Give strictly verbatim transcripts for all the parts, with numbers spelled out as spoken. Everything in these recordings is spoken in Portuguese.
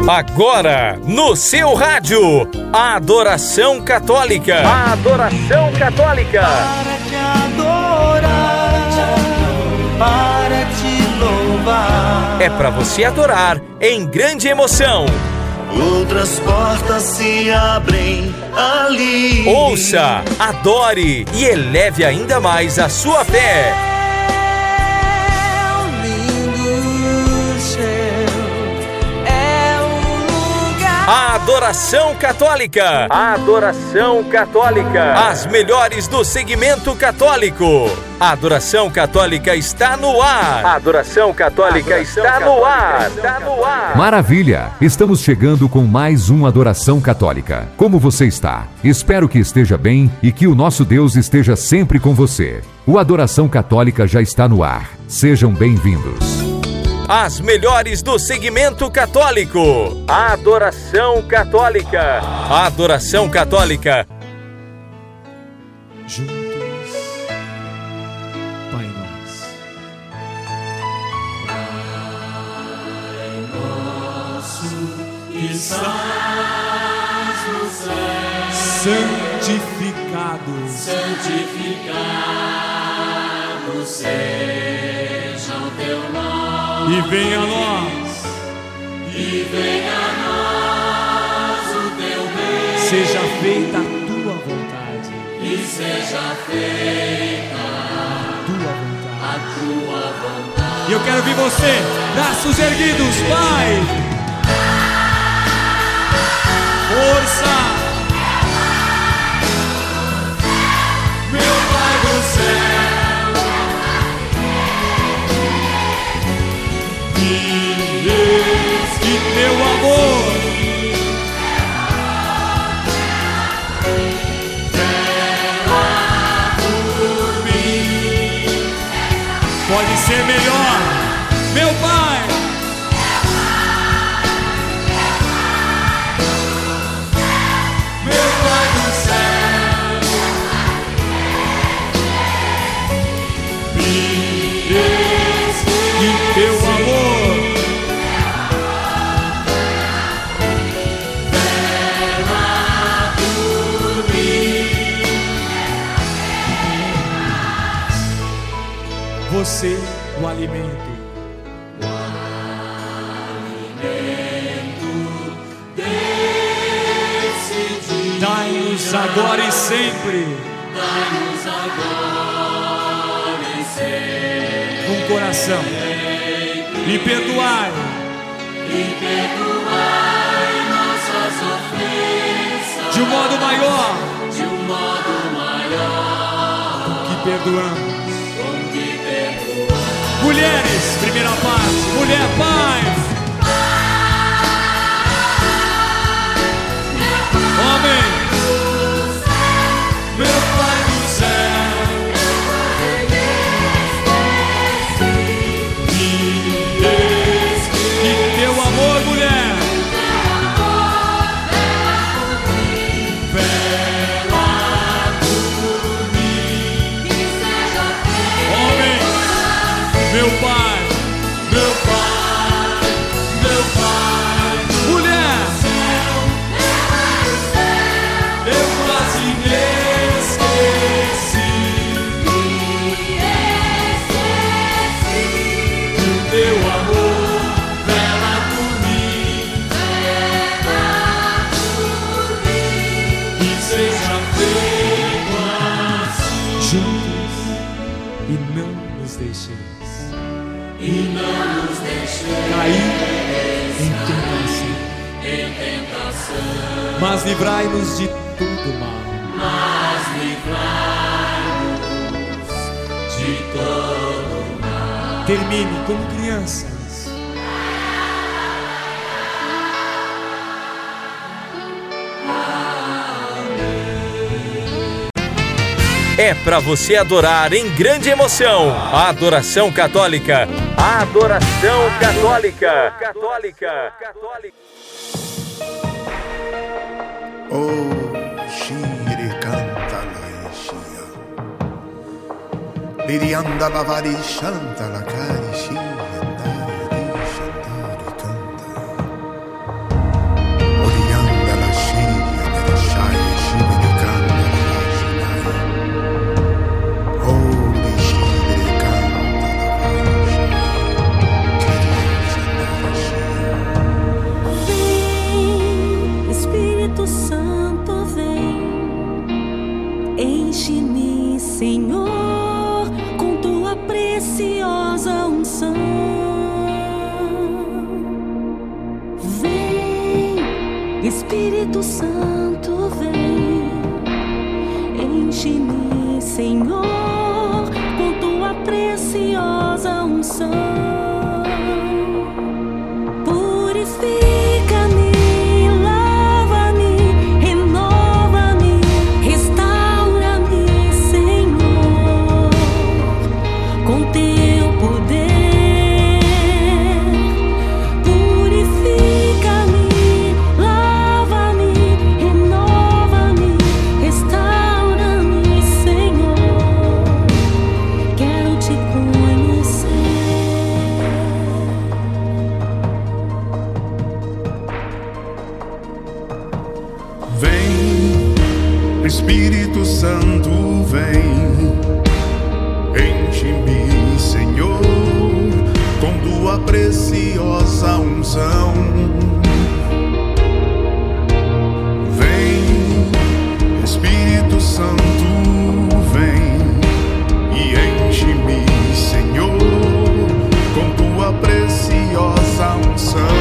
Agora, no seu rádio, a Adoração Católica. A Adoração Católica. Para te adorar, para te louvar. É para você adorar em grande emoção. Outras portas se abrem ali. Ouça, adore e eleve ainda mais a sua fé. A Adoração Católica. A Adoração Católica. As melhores do segmento católico. A Adoração Católica está no ar. A Adoração Católica está no ar. Está no ar. Maravilha! Estamos chegando com mais um Adoração Católica. Como você está? Espero que esteja bem e que o nosso Deus esteja sempre com você. O Adoração Católica já está no ar. Sejam bem-vindos. As melhores do segmento católico. A Adoração Católica. A Adoração Católica. Juntos, Pai Nosso. Pai nosso, que estás no céu, Santificado, santificado seja o teu nome. E venha a nós, e venha a nós o teu bem, seja feita a tua vontade, e seja feita a tua vontade. a tua vontade. E eu quero ver você, braços erguidos, Pai. Força, Meu Pai do céu, que teu amor por mim, pode ser melhor, meu Pai. meu Pai do céu, Que teu amor você, o alimento, o alimento desse dia. dai-nos agora e sempre Dai-nos agora e sempre um coração, e perdoai e perdoai nossas ofensas de um modo maior de um modo maior que perdoamos. com que perdoai. Mulheres, primeira parte, mulher, Pai. Homem, Meu Pai do céu, que teu amor, mulher, homem, meu Pai, meu Pai, meu Pai, mulher, eu quase me esqueci do teu amor, vela por mim, e seja feito assim, juntos, e não nos deixeis e não nos deixeis cair em tentação, em tentação, mas livrai-nos de todo mal. mas livrai-nos de todo mal. Termine como crianças. É para você adorar em grande emoção. A Adoração Católica. A Adoração Católica. Católica. Católica. Oh, Shiri canta la Shia. Lirianda la vari shanta la cari Shia. Andari shantari canta. Espírito Santo vem, enche-me, Senhor, com tua preciosa unção. Purifica-me, lava-me, renova-me, restaura-me, Senhor, com teu poder. Purifica-me, lava-me, renova-me, restaura-me, Senhor. Quero te conhecer. Vem, Espírito Santo, vem, enche-me, Senhor, com tua preciosa unção. Vem, Espírito Santo, vem e enche-me, Senhor, com tua preciosa unção.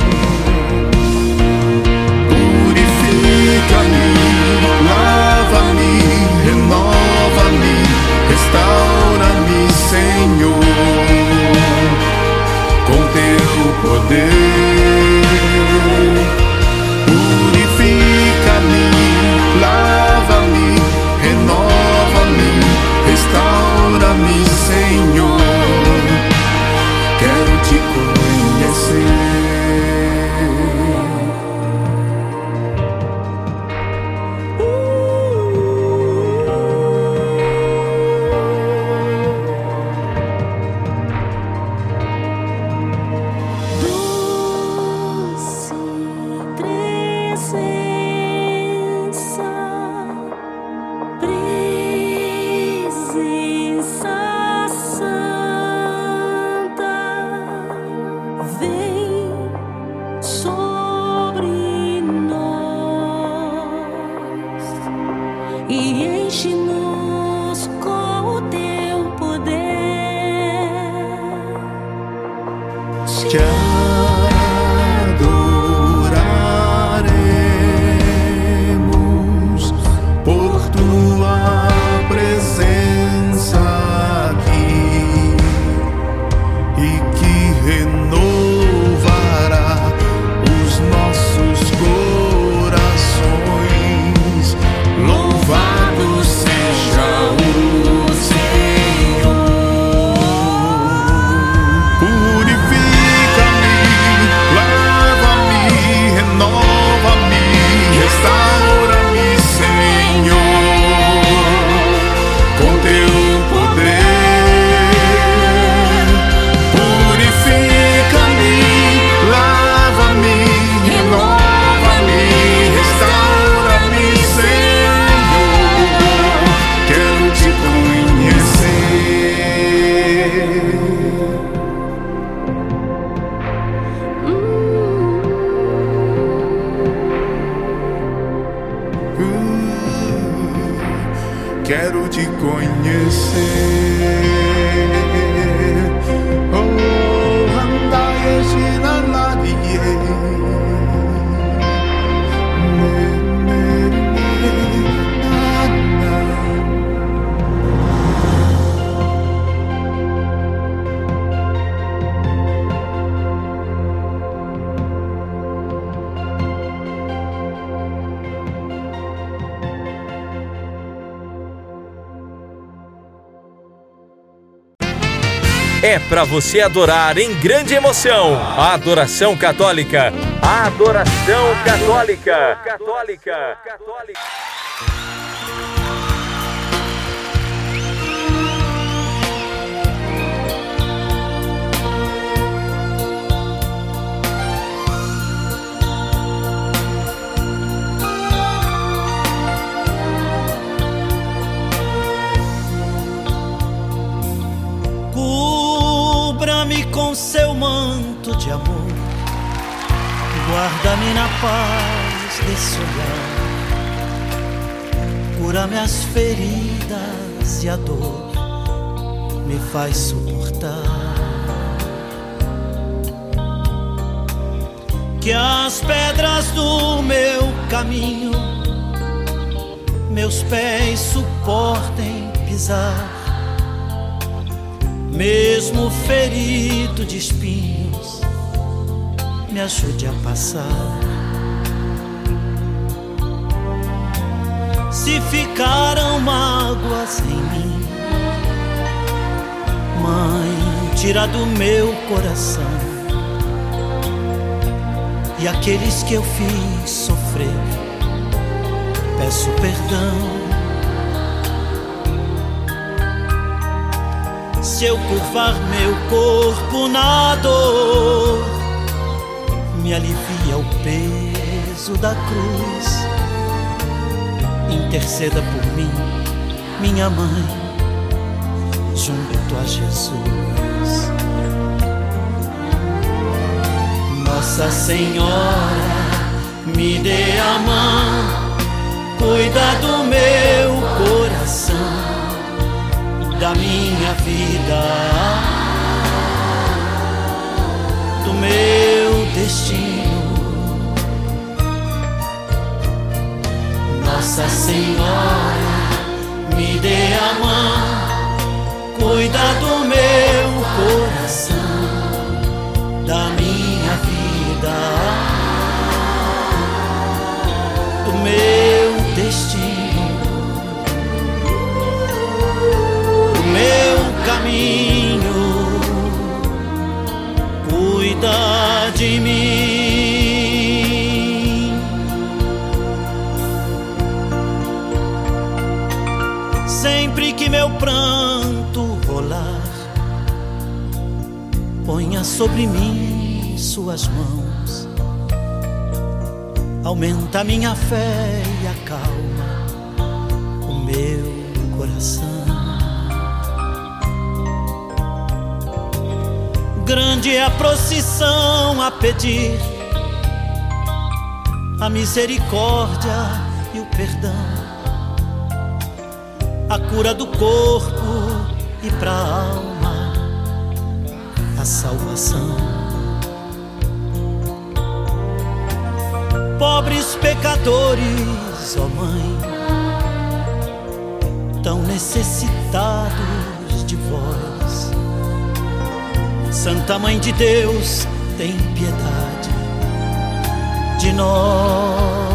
Purifica-me, lava-me, renova-me, restaura-me, Senhor, com teu poder. Purifica-me, lava-me, renova-me, restaura-me, Senhor. Quero te conhecer. Doce presença, presença santa, vem sobre nós e enche-nos com o teu poder. Te adoraremos por tua presença aqui e que renovará os nossos corações. Louvado seja o Senhor. Purifica-me, lava-me, renova-me, restaura-me, Senhor, com teu poder. Purifica-me, lava-me, renova-me, restaura-me, Senhor. Quero te conhecer. Quero te conhecer. Oh, andai É para você adorar em grande emoção. A adoração católica. A adoração católica. Católica. Católica. Cubra-me com seu manto de amor, guarda-me na paz desse olhar, cura-me as feridas e a dor me faz suportar. que as pedras do meu caminho meus pés suportem pisar, mesmo ferido de espinhos, me ajude a passar. Se ficaram mágoas em mim, Mãe, tira do meu coração, e aqueles que eu fiz sofrer, peço perdão. Se eu curvar meu corpo na dor, me alivia o peso da cruz. Interceda por mim, minha mãe, junto a Jesus. Nossa Senhora, me dê a mão, cuida do meu coração, da minha vida, do meu destino. Nossa Senhora, me dê a mão, cuida do meu coração, da minha vida, do meu destino, do meu caminho, cuida de mim. Sempre que meu pranto rolar, ponha sobre mim suas mãos, aumenta minha fé e acalma o meu coração. Grande é a procissão a pedir a misericórdia e o perdão, a cura do corpo e pra alma a salvação. Pobres pecadores, ó Mãe, tão necessitados de vós. Santa Mãe de Deus, tem piedade de nós.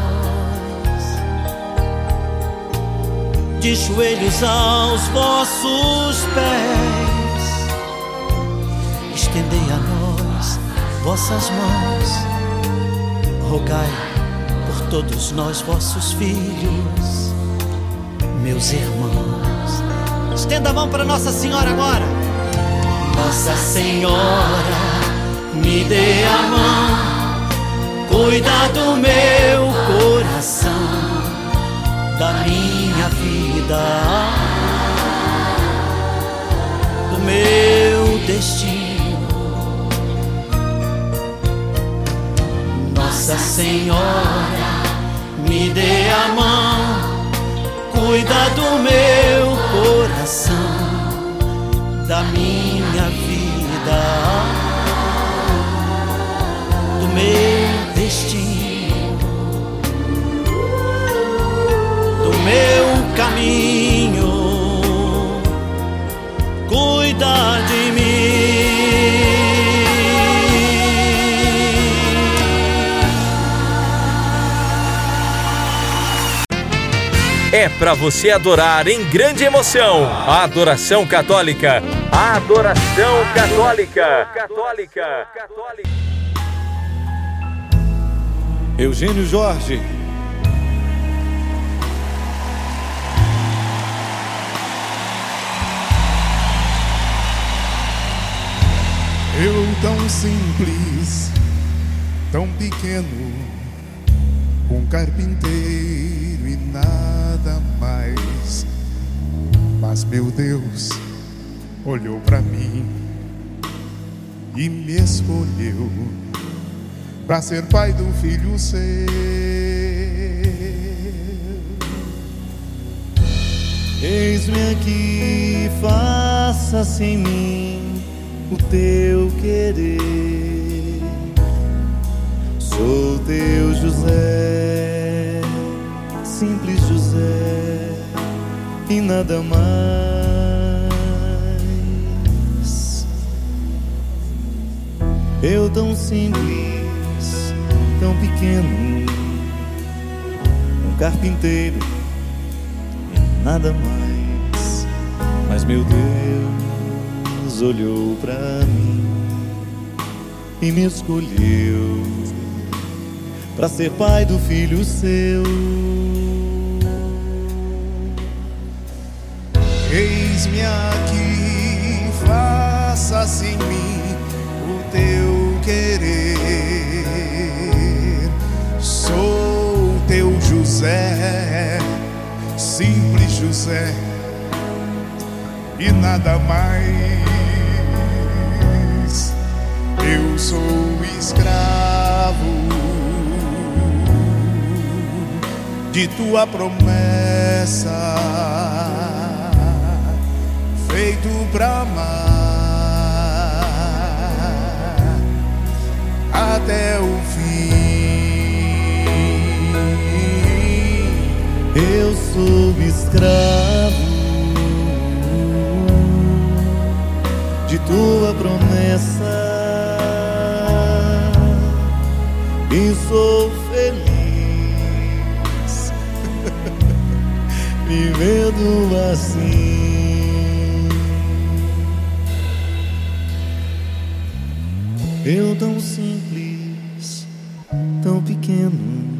De joelhos aos vossos pés, estendei a nós vossas mãos, rogai por todos nós, vossos filhos, meus irmãos. Estenda a mão para Nossa Senhora agora. Nossa Senhora, me dê a mão, cuida do meu coração, da minha vida, do meu destino. Nossa Senhora, me dê a mão, cuida do meu coração, da minha vida, do meu destino, do meu caminho, cuida de mim. É para você adorar em grande emoção. A adoração católica. A adoração católica. Católica. Católica. Eugênio Jorge. Eu tão simples, tão pequeno, um carpinteiro e nada mais. Mas meu Deus olhou pra mim e me escolheu pra ser pai do filho seu. Eis-me aqui, faça-se em mim o teu querer. nada mais. Eu tão simples, tão pequeno, um carpinteiro e nada mais. Mas meu Deus olhou pra mim e me escolheu pra ser pai do filho seu. Eis-me aqui, faça-se em mim o teu querer. Sou teu José, simples José, e nada mais. Eu sou escravo de tua promessa, feito pra amar até o fim. Eu sou escravo de tua promessa e sou feliz vivendo assim. Eu tão simples, tão pequeno,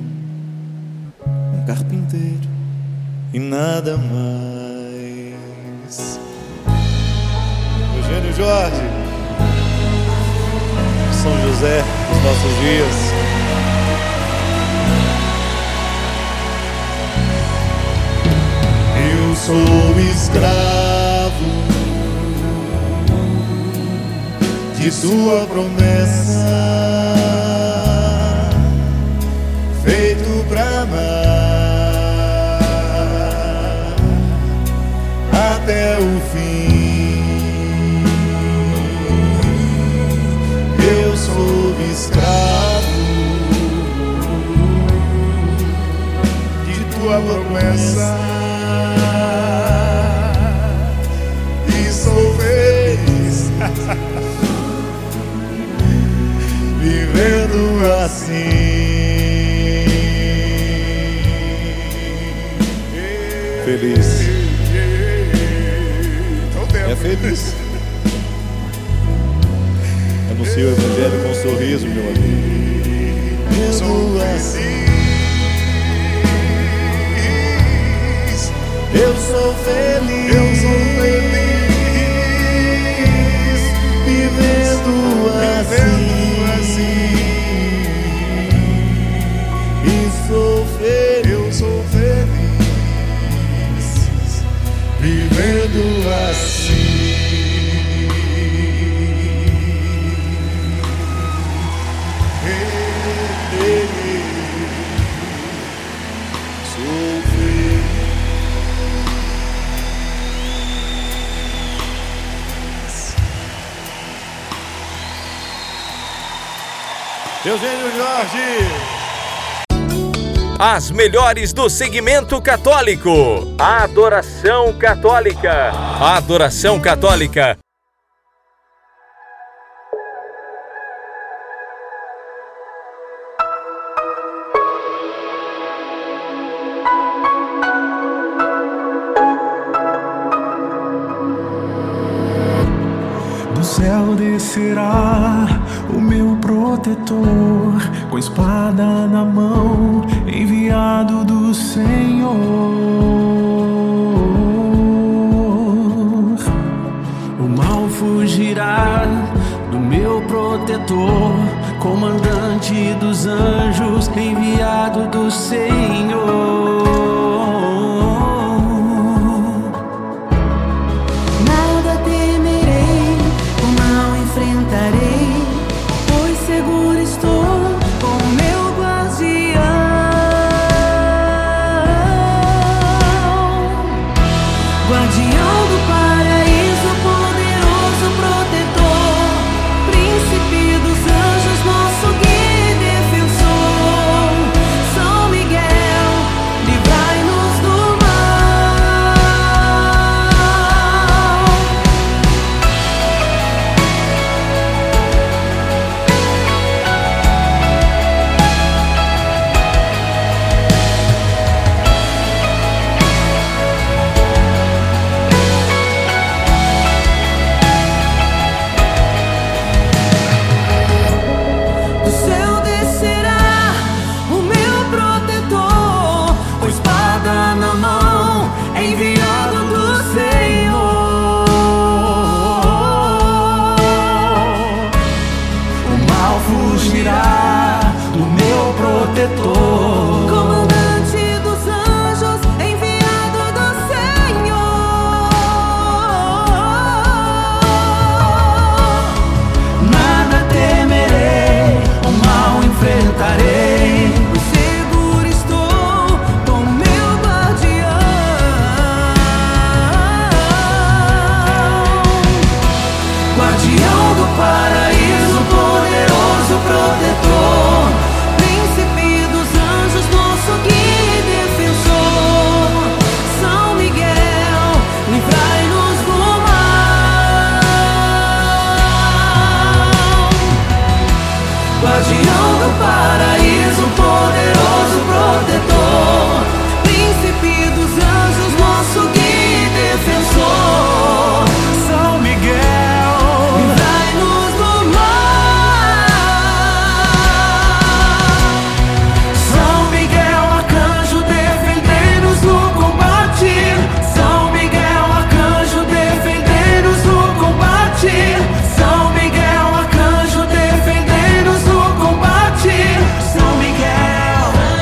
um carpinteiro e nada mais. Eugênio Jorge, São José dos nossos dias. Eu sou escravo de tua promessa, feito pra amar até o fim. Eu sou escravo de tua promessa e sou feliz vivendo assim. Feliz. É feliz. Anuncie o evangelho com um sorriso, meu amigo. Sou assim. Eu sou feliz. Eu sou feliz vivendo assim. E sou feliz. Eu sou feliz vivendo assim. Sou feliz. Eugênio Jorge. As melhores do segmento católico. Adoração Católica. Adoração Católica. Do céu descerá o meu protetor, com espada na mão, enviado do Senhor. O mal fugirá do meu protetor, comandante dos anjos, enviado do Senhor. Nada temerei, o mal enfrentarei, pois seguro estou com o meu guardião. Guardião do paraíso, poderoso protetor, príncipe dos anjos, nosso guia e defensor. São Miguel, protetor, comandante dos anjos, enviado do Senhor. Nada temerei, o mal enfrentarei. Seguro estou com meu guardião, Guardião do paraíso, poderoso protetor, príncipe dos anjos, nosso guia e defensor. São Miguel, livrai-nos do mal. Guardião do paraíso, poderoso protetor, Príncipe dos anjos, nosso guia e defensor. São Miguel, Livrai-nos do mal. São Miguel, arcanjo, defendei-nos no combate. São Miguel, arcanjo, defendei-nos no combate. São Miguel, arcanjo, defendei-nos no combate. São Miguel,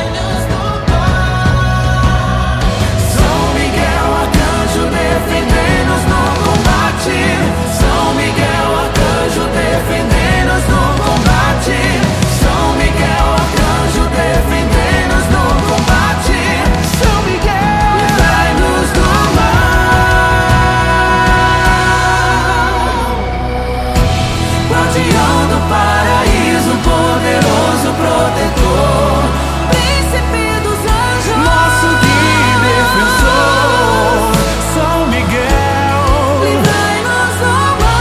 São Miguel, arcanjo, defendei-nos no combate. São Miguel, arcanjo, defendei-nos no combate. São Miguel, arcanjo, defendei-nos no combate. São Miguel, livrai-nos do mal. Guardião do paraíso, poderoso protetor, Príncipe dos anjos, nosso guia e defensor. São Miguel, livrai-nos do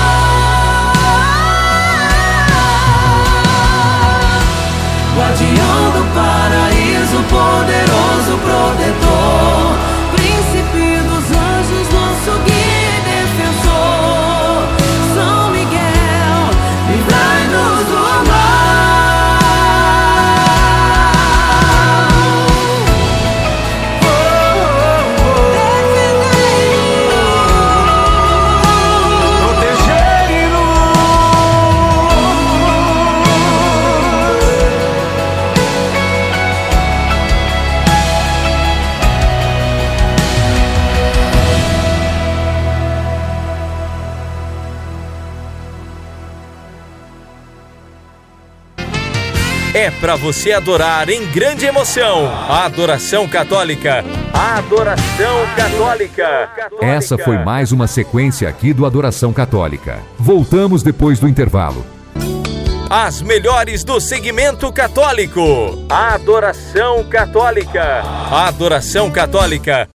mal. Guardião do paraíso, poderoso protetor, Príncipe dos anjos, nosso guia e defensor. São Miguel, livrai-nos do mal. Oh, oh, oh. Protegei-nos. É para você adorar em grande emoção. A adoração católica. A adoração católica. Essa foi mais uma sequência aqui do Adoração Católica. Voltamos depois do intervalo. As melhores do segmento católico. A adoração católica. A adoração católica